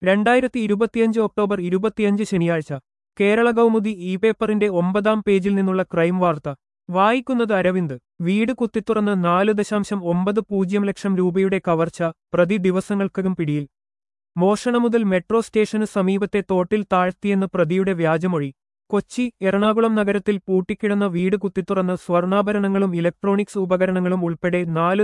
2025 October 25 ശനിയാഴ്ച Kerala Kaumudi E പേപ്പറിന്റെ 9-ാം പേജിൽ നിന്നുള്ള ക്രൈം വാർത്ത വായിക്കുന്നത് അരവിന്ദ്. വീട് കുത്തിത്തുറന്ന് 4.90 ലക്ഷം രൂപയുടെ കവർച്ച, പ്രതി ദിവസങ്ങൾക്കകം പിടിയിൽ. മോഷണമുതൽ മെട്രോ സ്റ്റേഷന് സമീപത്തെ തോട്ടിൽ താഴ്ത്തിയെന്ന് പ്രതിയുടെ വ്യാജമൊഴി. കൊച്ചി, എറണാകുളം നഗരത്തിൽ പൂട്ടിക്കിടന്ന വീട് കുത്തിത്തുറന്ന് സ്വർണ്ണാഭരണങ്ങളും ഇലക്ട്രോണിക്സ് ഉപകരണങ്ങളും ഉൾപ്പെടെ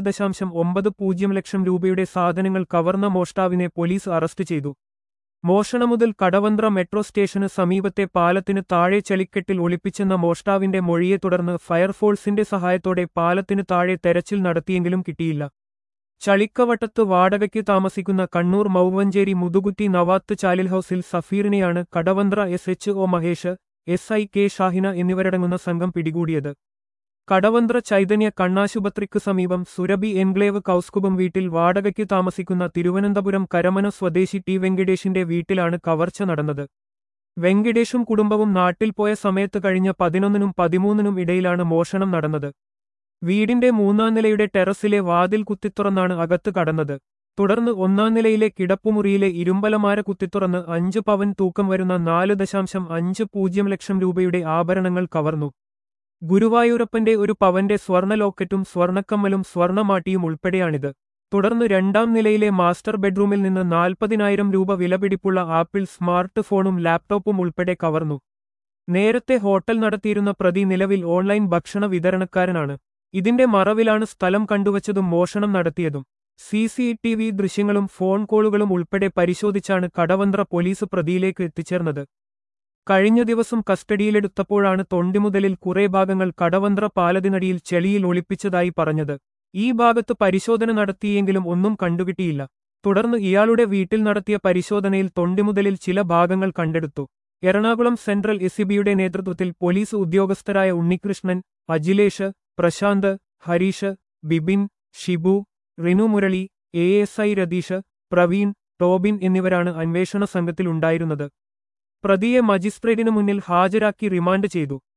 4.90 ലക്ഷം രൂപയുടെ സാധനങ്ങൾ കവർന്ന മോഷ്ടാവിനെ പോലീസ് അറസ്റ്റ് ചെയ്തു. മോഷണമുതൽ കടവന്ത്ര മെട്രോ സ്റ്റേഷന് സമീപത്തെ പാലത്തിന് താഴെ ചളിക്കെട്ടിൽ ഒളിപ്പിച്ചെന്ന മോഷ്ടാവിന്റെ മൊഴിയെ തുടർന്ന് ഫയർഫോഴ്സിന്റെ സഹായത്തോടെ പാലത്തിന് താഴെ തെരച്ചിൽ നടത്തിയെങ്കിലും കിട്ടിയില്ല. ചളിക്കവട്ടത്ത് വാടകയ്ക്ക് താമസിക്കുന്ന കണ്ണൂർ മൗവഞ്ചേരി മുതുകുറ്റി നവാത്ത് ചാലിൽ ഹൌസിൽ സഫീറിനെയാണ് Kadavanthra SHO Mahesh, SI K Shahina എന്നിവരടങ്ങുന്ന സംഘം പിടികൂടിയത്. കടവന്ത്ര ചൈതന്യ കണ്ണാശുപത്രിക്ക് സമീപം സുരഭി എൻക്ലേവ് കൗസ്കുബം വീട്ടിൽ വാടകയ്ക്ക് താമസിക്കുന്ന തിരുവനന്തപുരം കരമന സ്വദേശി ടി വെങ്കിടേഷിന്റെ വീട്ടിലാണ് കവർച്ച നടന്നത്. വെങ്കിടേഷും കുടുംബവും നാട്ടിൽ പോയ സമയത്ത് കഴിഞ്ഞ 11-നും 13-നും ഇടയിലാണ് മോഷണം നടന്നത്. വീടിന്റെ 3-ാം നിലയുടെ ടെറസിലെ വാതിൽ കുത്തിത്തുറന്നാണ് അകത്ത് കടന്നത്. തുടർന്ന് 1-ാം നിലയിലെ കിടപ്പുമുറിയിലെ ഇരുമ്പലമാര കുത്തിത്തുറന്ന് 5 പവൻ തൂക്കം വരുന്ന 4.50 ലക്ഷം രൂപയുടെ ആഭരണങ്ങൾ കവർന്നു. ഗുരുവായൂരപ്പന്റെ 1 പവന്റെ സ്വർണ്ണ ലോക്കറ്റും സ്വർണ്ണക്കമ്മലും സ്വർണ്ണമാട്ടിയും ഉൾപ്പെടെയാണിത്. തുടർന്ന് 2-ാം നിലയിലെ മാസ്റ്റർ ബെഡ്റൂമിൽ നിന്ന് 40,000 രൂപ വിലപിടിപ്പുള്ള ആപ്പിൾ സ്മാർട്ട് ഫോണും ലാപ്ടോപ്പും ഉൾപ്പെടെ കവർന്നു. നേരത്തെ ഹോട്ടൽ നടത്തിയിരുന്ന പ്രതി നിലവിൽ ഓൺലൈൻ ഭക്ഷണ വിതരണക്കാരനാണ്. ഇതിന്റെ മറവിലാണ് സ്ഥലം കണ്ടുവച്ചതും മോഷണം നടത്തിയതും. CCTV ദൃശ്യങ്ങളും ഫോൺ കോളുകളും ഉൾപ്പെടെ പരിശോധിച്ചാണ് കടവന്ത്ര പോലീസ് പ്രതിയിലേക്ക് എത്തിച്ചേർന്നത്. കഴിഞ്ഞ ദിവസം കസ്റ്റഡിയിലെടുത്തപ്പോഴാണ് തൊണ്ടിമുതലിൽ കുറെ ഭാഗങ്ങൾ കടവന്ത്ര പാലത്തിനടിയിൽ ചെളിയിൽ ഒളിപ്പിച്ചതായി പറഞ്ഞത്. ഈ ഭാഗത്ത് പരിശോധന നടത്തിയെങ്കിലും ഒന്നും കണ്ടുകിട്ടിയില്ല. തുടർന്ന് ഇയാളുടെ വീട്ടിൽ നടത്തിയ പരിശോധനയിൽ തൊണ്ടിമുതലിൽ ചില ഭാഗങ്ങൾ കണ്ടെടുത്തു. എറണാകുളം സെൻട്രൽ SCBയുടെ നേതൃത്വത്തിൽ പോലീസ് ഉദ്യോഗസ്ഥരായ ഉണ്ണികൃഷ്ണൻ, അജിലേഷ്, പ്രശാന്ത്, ഹരീഷ്, ബിബിൻ, ഷിബു, റിനു മുരളി, ASI രതീഷ്, പ്രവീൺ, ടോബിൻ എന്നിവരാണ് അന്വേഷണ സംഘത്തിലുണ്ടായിരുന്നത്. പ്രതിയെ മജിസ്ട്രേറ്റിനു മുന്നിൽ ഹാജരാക്കി റിമാൻഡ് ചെയ്തു.